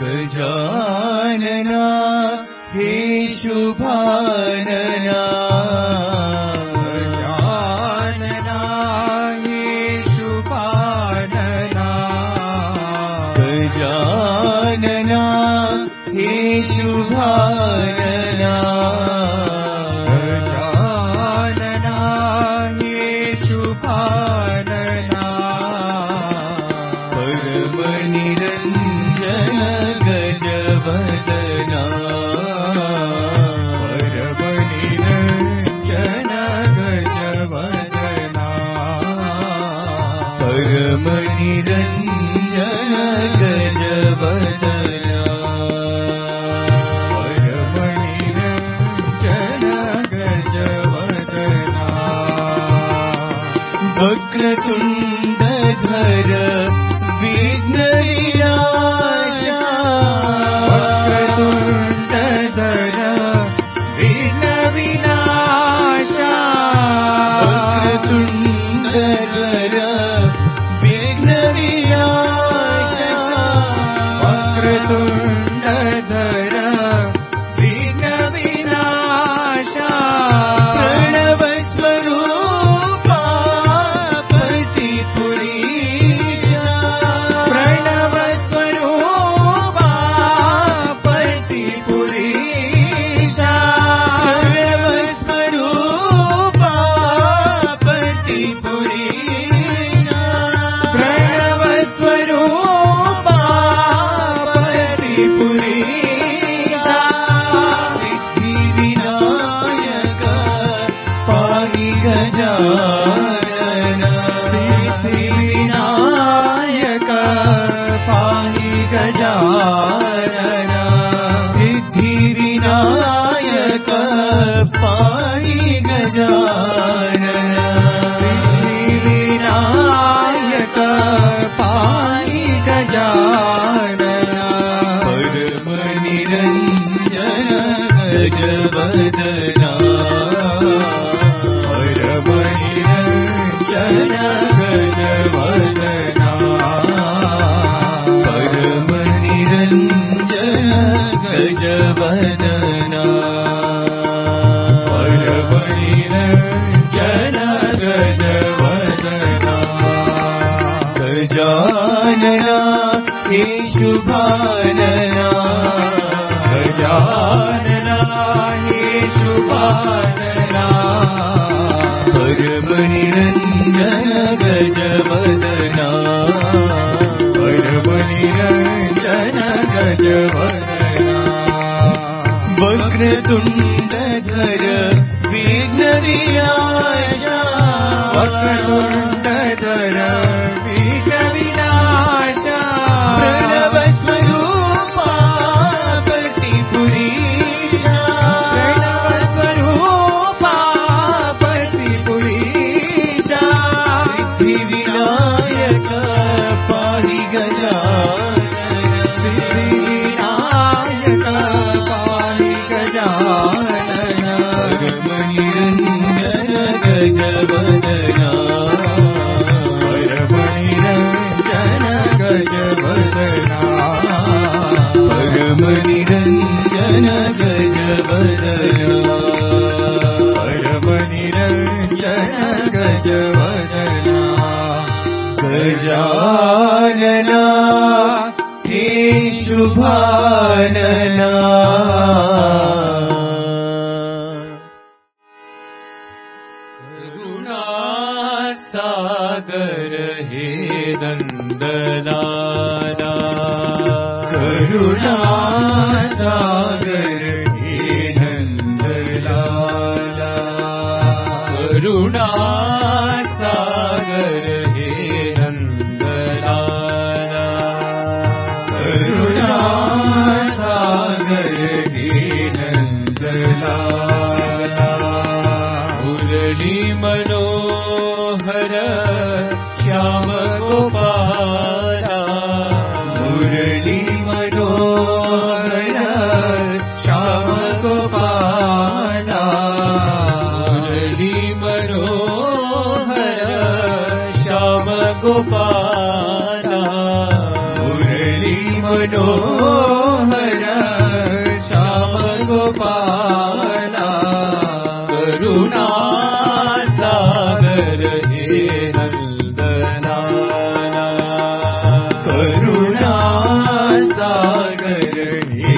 गजानना हे शुभानना गजानना हे शुभानना गजानना हे शुभानना गजानना हे शुभानना परम निरंजन गजवदना परम निरंजन गजवदना परम निरंजन गजवदना परम निरंजन गजवदना वक्रतुंडधर विघ्न वक्रतुंडधर विघ्न विनाशा वक्रतुंडधर विघ्न विनाशा वक्रतुंडधर विघ्न विनाशा प्रणव स्वरूपा प्रतिपुरीशा प्रणव स्वरूपा प्रतिपुरीशा प्रणव स्वरूपा प्रतिपुरीशा प्रणव स्वरूपा प्रतिपुरीशा सिद्धि विनायक पाहि गजानना सिद्धि विनायक पाहि गजानना सिद्धि विनायक पाहि गजानना सिद्धि विनायक पाहि गजानना परम निरंजन गजवदना परम निरंजन गजवदना परम निरंजन गजवदना परम निरंजन गजवदना गजानना हे शुभानना गजानना हे शुभानना परम निरंजन गजवदना परम निरंजन गजवदना वक्रतुंडधर विघ्न विनाशा वक्रतुंडधर विघ्न विनाशा प्रणव स्वरूपा प्रतिपुरीशा प्रणव स्वरूपा प्रतिपुरीशा सिद्धि विनायक पाहि गजानना सिद्धि विनायक पाहि गजानना परम निरंजन गजवदना परम निरंजन गजवदना परम निरंजन गजवदना परम निरंजन गजवदना गजानना हे शुभानना करुणा सागर हे नंदलाला करुणा सागर हे नंदलाला करुणा सागर हे नंदलाला करुणा सागर हे नंदलाला मुरली मनोहर श्याम गोपाला मुरली मनोहर मनोहर श्याम गोपाला करुणा सागर हे नंदलाला करुणा सागर हे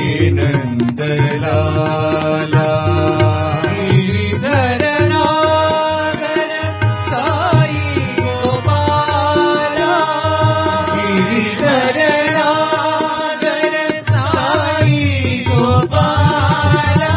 नंदलाला गिरिधर नागर साई गोपाला गिरिधर नागर साई गोपाला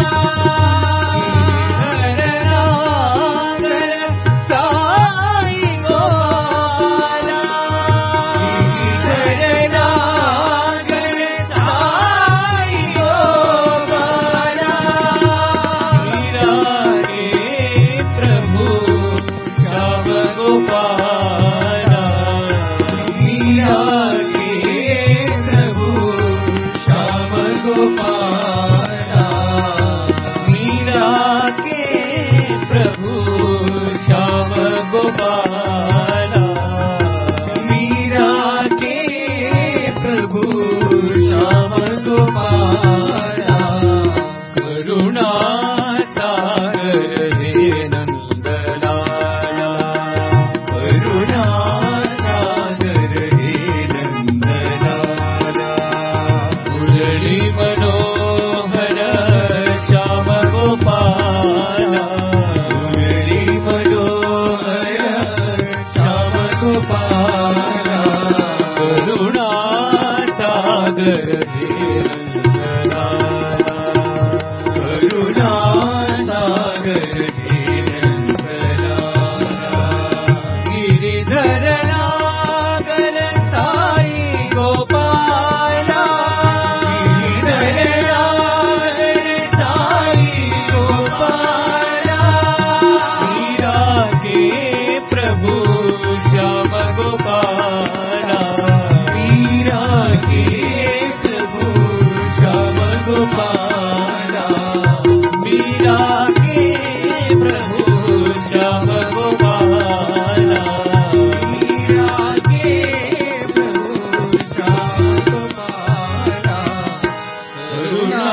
गिरिधर नागर साई गोपाला गिरिधर नागर साई गोपाला मीरा के प्रभु श्याम गोपाला मीरा के प्रभु श्याम गोपाला मीरा के प्रभु श्याम गोपाला मीरा के प्रभु श्याम गोपाला करुणा सागर हे नंदलाला करुणा सागर हे नंदलाला मुरली मनोहर श्याम गोपाला मुरली मनोहर श्याम गोपाला करुणा सागर हे नंदलाला करुणा सागर हे नंदलाला गिरिधर नागर साई गोपाला गिरिधर नागर साई गोपाला मीरा के प्रभु श्याम गोपाला मीरा के प्रभु श्याम गोपाला मीरा के प्रभु श्याम गोपाला मीरा के प्रभु श्याम गोपाला करुणा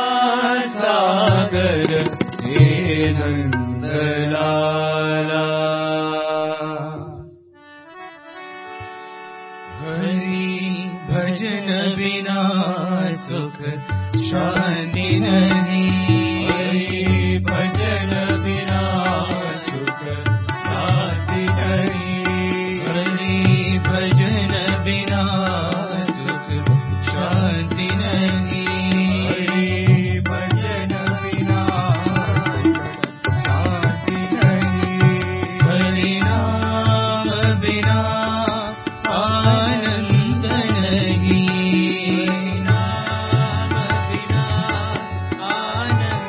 सागर हे नंदलाला हरि भजन बिना सुख शांति नहीं हरि भजन बिना सुख शांति नहीं हरि भजन बिना सुख शांति नहीं हरि भजन बिना शांति नहीं हरि नाम बिना आनंद नहीं नाम बिना आनंद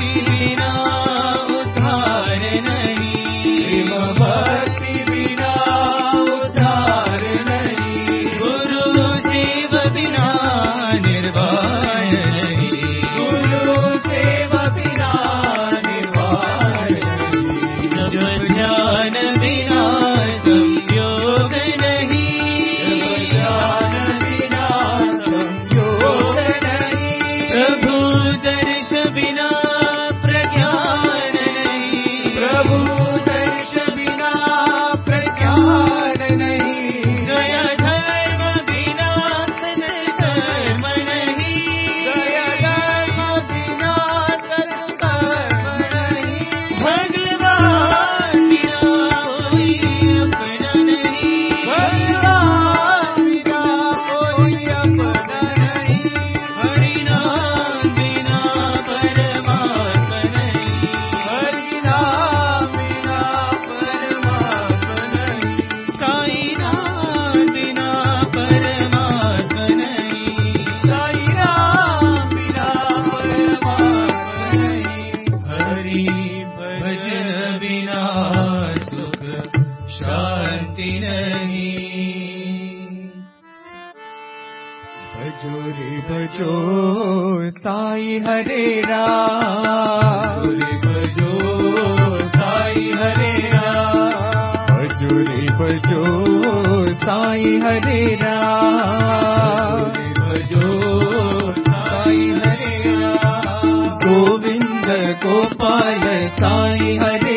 बिना उद्धार नहीं, भक्ति बिना उद्धार नहीं, गुरु सेवा बिना निर्वाण नहीं, गुरु सेवा बिना निर्वाण नहीं, जब ज्ञान बिना संयोग नहीं, ज्ञान बिना संयोग नहीं, प्रभु दर्श बिना प्रज्ञान नहीं, प्रभु दर्श बिना प्रज्ञान नहीं, दया धर्म बिना सत्कर्म नहीं, दया धर्म बिना सत्कर्म नहीं, भगवान बिना कोई अपना नहीं, भगवान बिना कोई अपना नहीं, हरिनाम बिना परमात्मा नहीं, हरिनाम बिना परमात्मा नहीं, साईं नाम बिना परमात्मा नहीं, साईं नाम बिना परमात्मा नहीं, हरि भजन बिना सुख शांति नहीं। भजो रे भजो साई हरे राम, भजो साई हरे राम, भजो रे भजो साई हरे राम, भजो साई हरे राम, गोविंद गोपाल साई हरे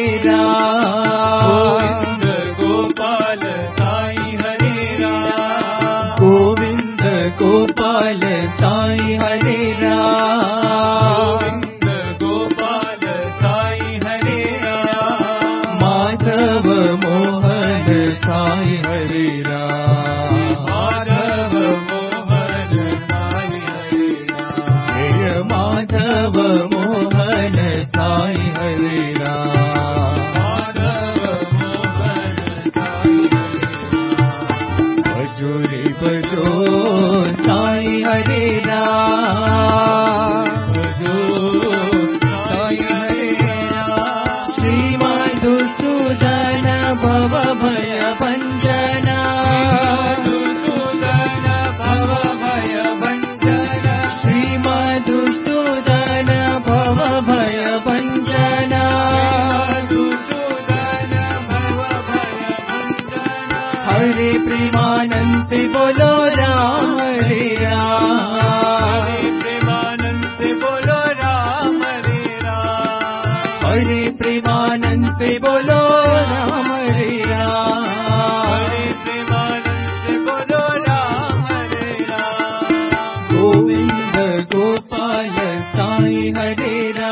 राम, गोविंद गोपाल साई हरे राम, गोविंद गोपाल साई हरे राम, गोविंद गोपाल साई हरे राम, माधव मोहन साई हरे राम, माधव मोहन साई हरे राम, जय माधव मोहन साई हरे राम, माधव मोहन साई हरे राम, भजो रे भजो साई हरे राम, भजो साई हरे राम, श्री मधुसूदन भव भय भंजना, मधुसूदन भव भय भंजना, श्री मधुसूदन भव भय भंजना, मधुसूदन भव भय भंजना, हरे प्रेमानंद से बोलो राम हरे राम, हरे प्रेमानंद से बोलो राम हरे राम, हरे प्रेमानंद से बोलो राम हरे राम, हरे प्रेमानंद से बोलो राम हरे राम, गोविंद गोपाल साई हरे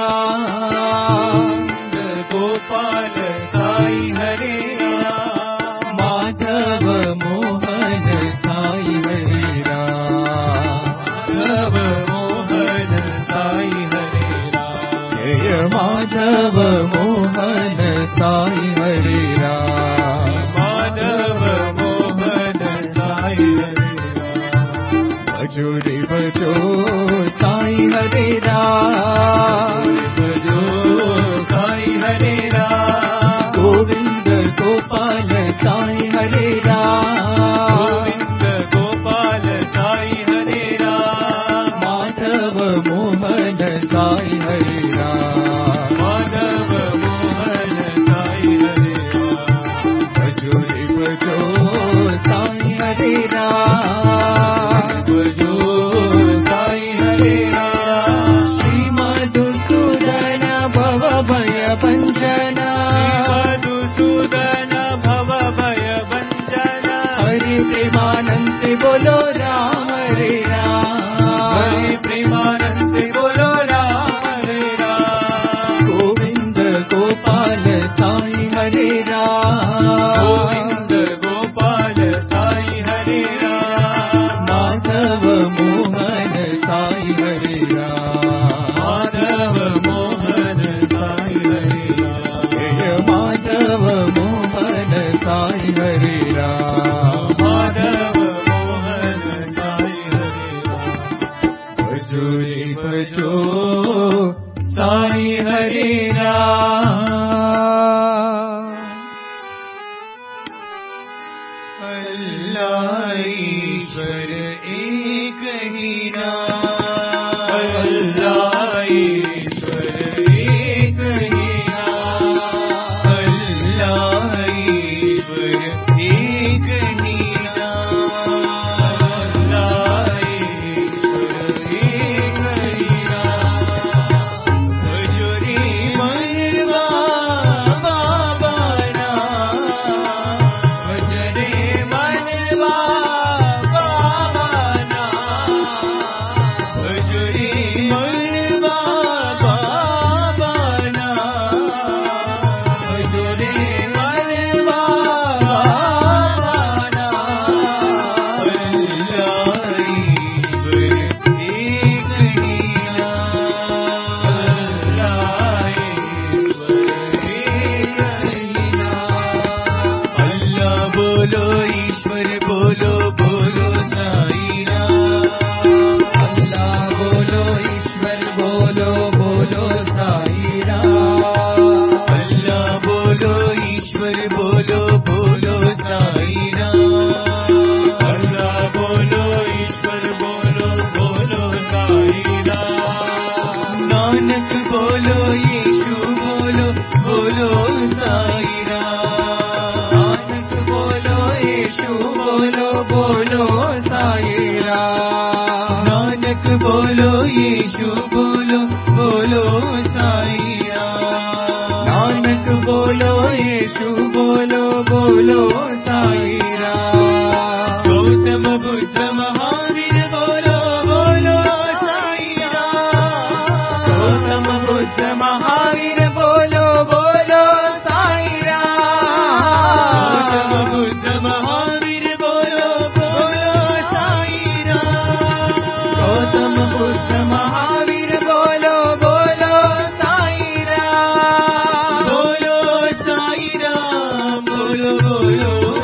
राम, गोपाल साई हरे राम, माधव मोहन साई हरे राम, माधव मोहन साई हरे राम, जय माधव मोहन साई हरे राम, माधव मोहन साई हरे राम, भजो रे भजो साई हरे राम, भजो साई हरे राम, गोविंद गोपाल साई हरे राम, गोविंद गोपाल साई हरे राम, माधव मोहन साई हरे राम, माधव मोहन साई हरे राम, भजो रे भजो साई हरे राम, भजो साई हरे राम, श्री मधुसूदन भव भय भंजना, मधुसूदन भव भय भंजना, हरि प्रेमानंद से बोलो राम हरे राम, हरि प्रेमानंद से बोलो राम हरे राम, गोविंद गोपाल साई हरे राम, गोविंद गोपाल साई हरे राम, माधव मोहन साई हरे राम, माधव मोहन साई हरे हरे राम। अल्लाह ईश्वर एक ही नाम, अल्लाह ईश्वर एक ही नाम, अल्लाह ईश्वर एक ही नाम, अल्लाह ईश्वर एक ही नाम। भजरे मनवा बाबा नाम, भजरे मनवा बाबा नाम, भजरे मनवा बाबा नाम, भजरे मनवा बाबा नाम। अल्लाह ईश्वर एक ही नाम, अल्लाह ईश्वर एक ही नाम। अल्लाह बोलो ईश्वर बोलो बोलो साईं राम, अल्लाह बोलो ईश्वर बोलो बोलो साईं राम, अल्लाह बोलो ईश्वर बोलो बोलो साईं राम, अल्लाह बोलो ईश्वर बोलो बोलो साईं राम। नानक बोलो यीशु बोलो बोलो साईं राम, नानक बोलो यीशु बोलो बोलो साईं राम, नानक बोलो यीशु बोलो बोलो साईं राम, नानक बोलो यीशु बोलो बोलो साईं राम। गौतम बुद्ध महावीर बोलो बोलो साईं राम, गौतम बुद्ध महावीर बोलो बोलो साईं राम, गौतम बुद्ध महावीर बोलो बोलो साईं राम, गौतम बुद्ध महावीर बोलो बोलो साईं राम, बोलो साईं राम, बोलो बोलो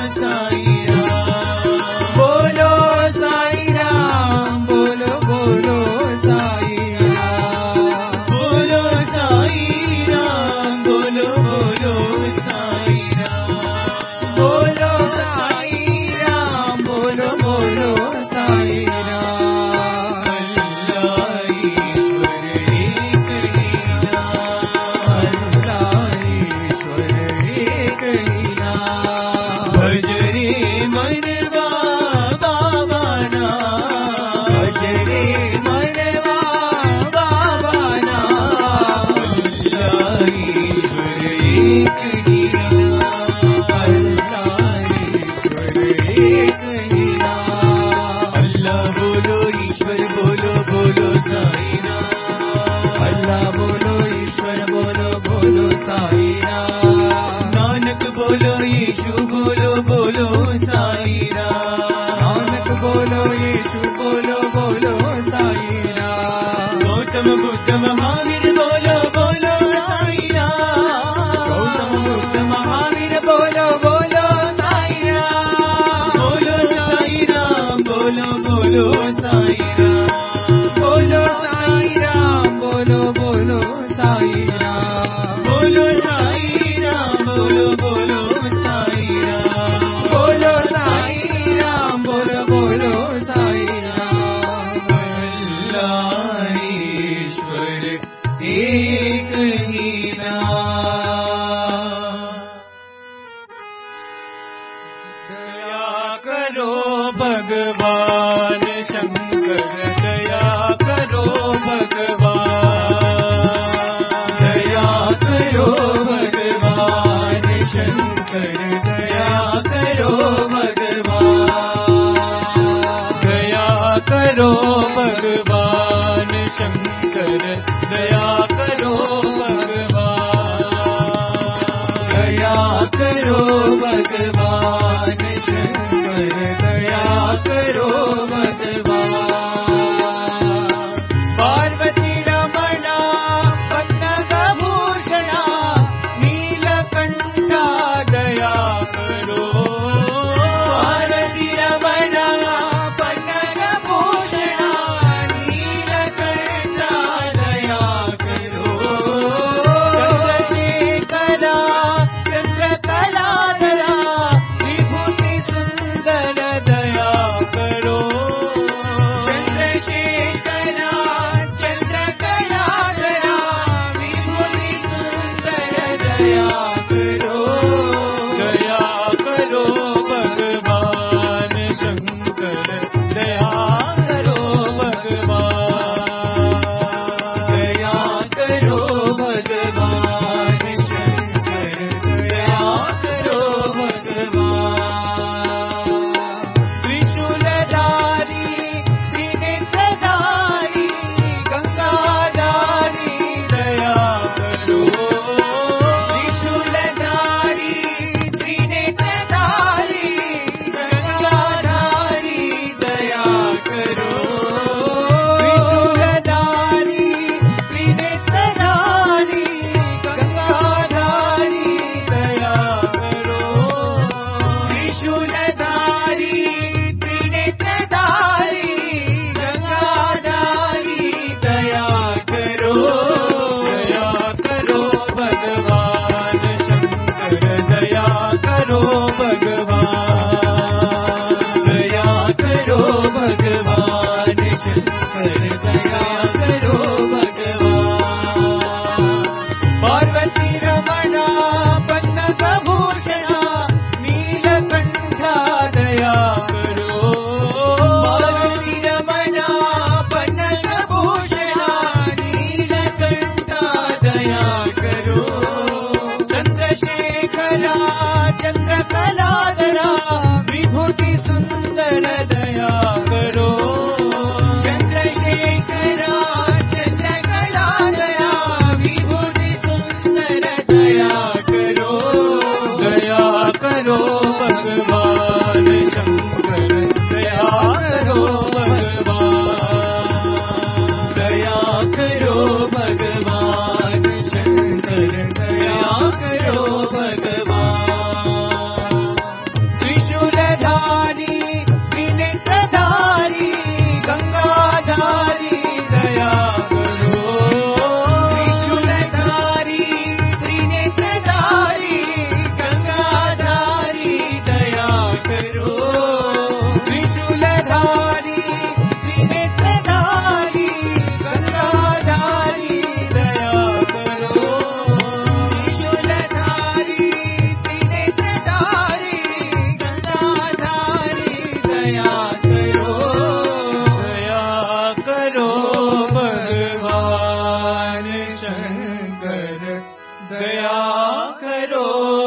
दया करो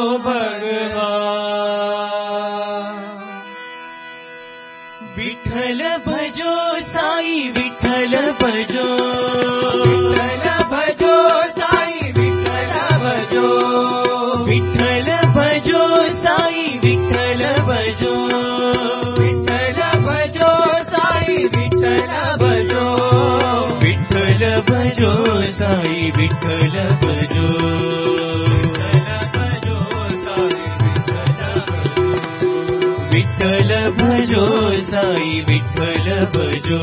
भगवान। विठ्ठल भजो साई विठ्ठल भजो, विठ्ठल भजो साई विठ्ठल भजो, विठ्ठल भजो साई विठ्ठल भजो, विठ्ठल भजो साई विठ्ठल भजो, विठ्ठल भजो साई विठ्ठल भजो, विठ्ठल भजो साई विठ्ठल भजो,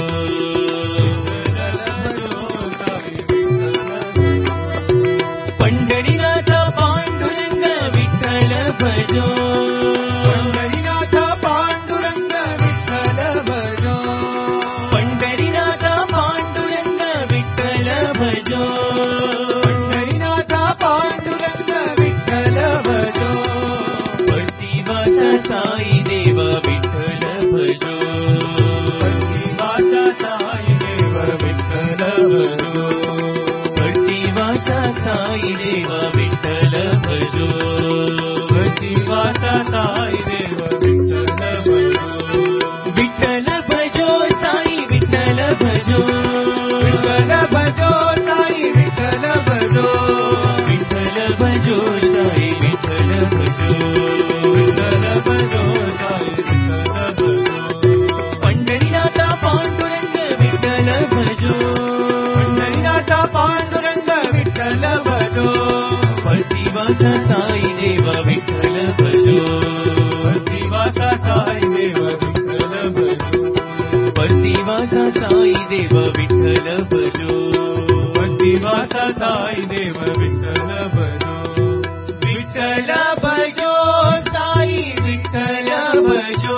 पंढरीनाथ पांडुरंग विठ्ठल भजो, पंढरीनाथ पांडुरंग विठ्ठल भजो, पंढरीनाथ पांडुरंग विठ्ठल भजो, पंढरीनाथ पांडुरंग विठ्ठल भजो, प्रतिवास साई देव विठ्ठल भजो, प्रतिवास साई देव विठ्ठल भजो, प्रतिवास साई देव विठ्ठल भजो, प्रतिवास साई देव विठ्ठल भजो, विठ्ठल भजो साई विठ्ठल भजो, विठ्ठल भजो साई विठ्ठल भजो, विठ्ठल भजो साई विठ्ठल भजो, विठ्ठल भजो साई विठ्ठल भजो, पंढरीनाथ पांडुरंग विठ्ठल भजो, पंढरीनाथ पांडुरंग विठ्ठल भजो, प्रतिवास साई देव विठ्ठल भजो, प्रतिवास साई देव विठ्ठल भजो, प्रतिवास साई देव विठ्ठल भजो, प्रतिवास साई देव विठ्ठल भजो, विठ्ठल भजो साई विठ्ठल भजो,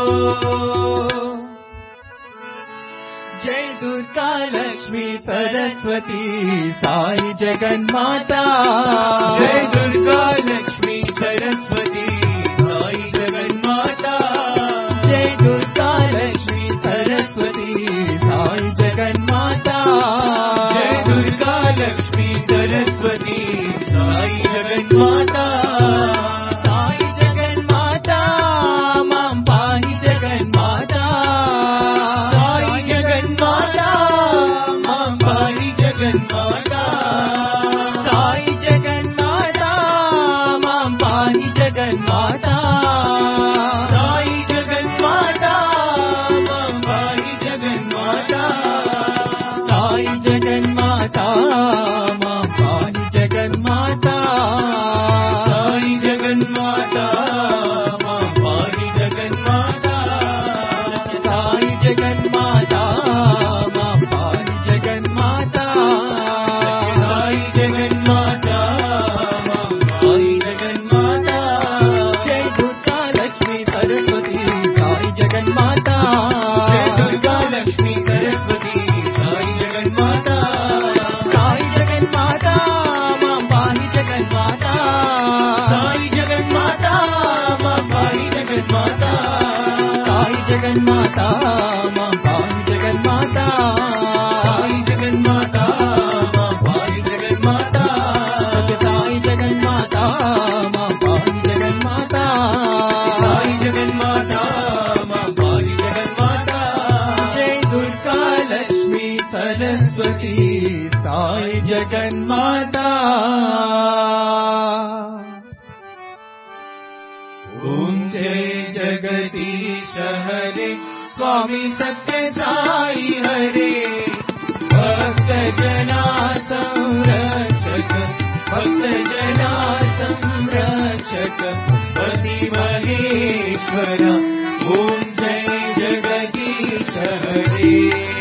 जय दुर्गा लक्ष्मी सरस्वती साई जगन्माता, जय दुर्गा लक्ष्मी सरस्वती साई जगन्माता, जय दुर्गा लक्ष्मी सरस्वती साई जगन्माता, जय दुर्गा लक्ष्मी सरस्वती साई जगन्माता, साई जगन्माता मां पाहि जगन्माता, साई जगन्माता मां पाहि जगन्माता, साई जगन्माता मां पाहि जगन्माता, साई जगन्माता मां पाहि जगन्माता, साई जगन्माता मां पाहि जगन्माता, साई जगन्माता मां पाहि जगन्माता, साई जगन्माता मां पाहि जगन्माता, साई जगन्माता मां पाहि जगन्माता, जय दुर्गा लक्ष्मी सरस्वती साई जगन्माता, जय दुर्गा लक्ष्मी सरस्वती साई जगन्माता, साई जगन्माता मां पाहि जगन्माता, साई जगन्माता मां पाहि जगन्माता, साई जगन्माता मां पाहि जगन्माता, साई जगन्माता मां पाहि जगन्माता, साई जगन्माता मां पाहि जगन्माता, साई जगन्माता मां पाहि जगन्माता, जय दुर्गा लक्ष्मी सरस्वती साई जगन्माता। ओम जय जगदीश हरे स्वामी सत्य साई हरे, भक्त जना संरक्षक, भक्त जना संरक्षक पति महेश्वर, ओम जय जगदीश हरे,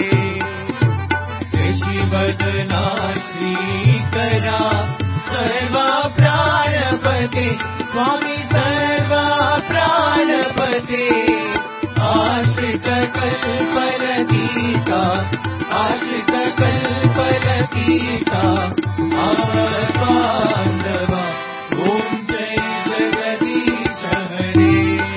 शशिवदना श्रीकरा सर्वा प्राणपते, स्वामी सर्वा प्राणपते, आश्रित कल्पलतीका, आश्रित कल्पलतीका, आत्मबान्धवा, ओम जय जगदीश हरे,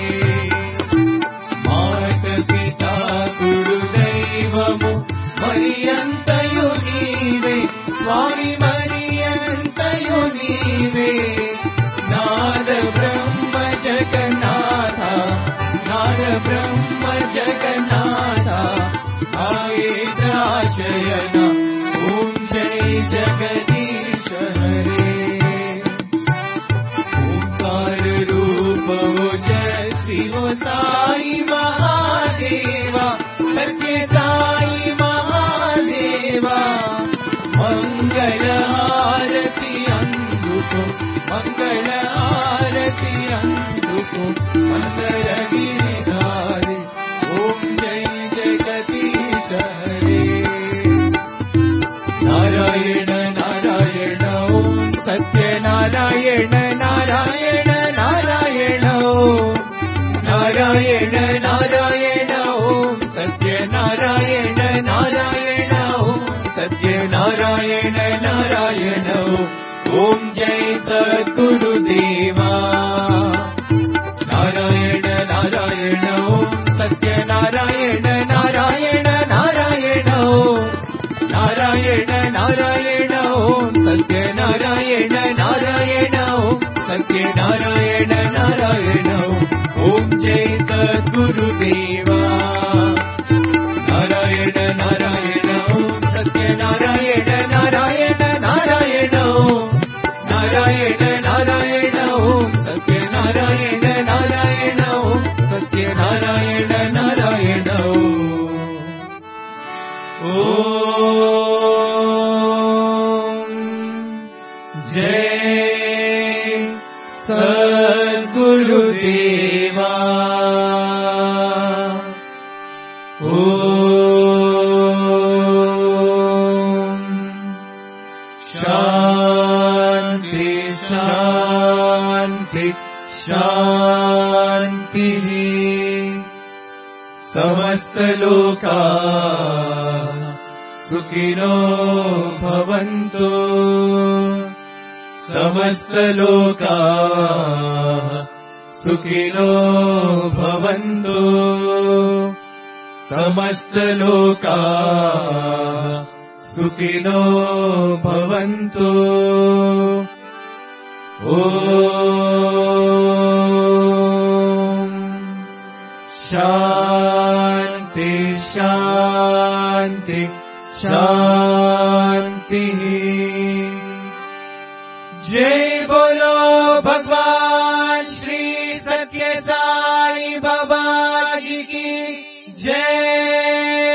मात पिता गुरुदैवमु मरियन्तयु नीवे, स्वामी मरियन्तयु नीवे, నీవే నాద బ్రహ్మ జగన్నాథ నాద బ్రహ్మ జగన్నాథ ఆయేదాశయన ఓం జై జగదీశ హరే ఓంकार रूप हो जय शिव साई महादेवा सत्य साई महादेवा मंगल आरती अंदुको मंगल आरती अंदुको मंगल गिरिधारी ओम जय जगदीश हरे नारायण नारायण ओम सत्य नारायण नारायण नारायण ओम नारायण नारायण ओम सत्य नारायण नारायण ओम सत्य नारायण नारायण ओम जय सद्गुरुदेवा नारायण नारायण ओम सत्य नारायण नारायण नारायण ओम नारायण नारायण ओम सत्य नारायण नारायण ओम सत्य नारायण नारायण ओम जय सद्गुरुदेवा नारायण नारायण ओम सत्य नारायण नारायण नारायण ओम नारायण नारायण ओम सत्य नारायण नारायण ओम सत्य नारायण नारायण ओम जय सद्गुरुदेवा ओम शांति शांति शांति समस्त लोका सुखिनो भवन्तु समस्त लोका सुखिनो भवन्तु समस्त लोका सुखिनो भवन्तु ओम शांति शांति शांति जय बोलो भगवान श्री सत्य साई बाबा जी की जय।